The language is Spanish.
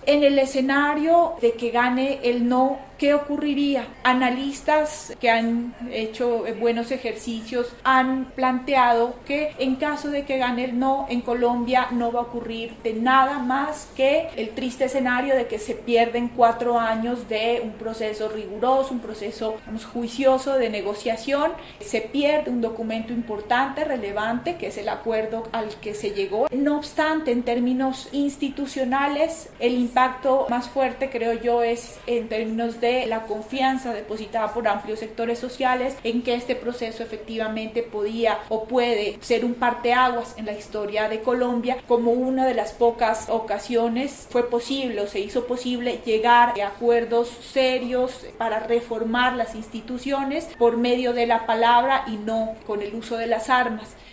En el escenario de que gane el no, ¿qué ocurriría? Analistas que han hecho buenos ejercicios han planteado que en caso de que gane el no, en Colombia no va a ocurrir de nada más que el triste escenario de que se pierden 4 años de un proceso riguroso, un proceso, digamos, juicioso de negociación. Se pierde un documento importante, relevante, que es el acuerdo al que se llegó. No obstante, en términos institucionales, el impacto más fuerte, creo yo, es en términos de la confianza depositada por amplios sectores sociales en que este proceso efectivamente podía o puede ser un parteaguas en la historia de Colombia. Como una de las pocas ocasiones fue posible o se hizo posible llegar a acuerdos serios para reformar las instituciones por medio de la palabra y no con el uso de las armas.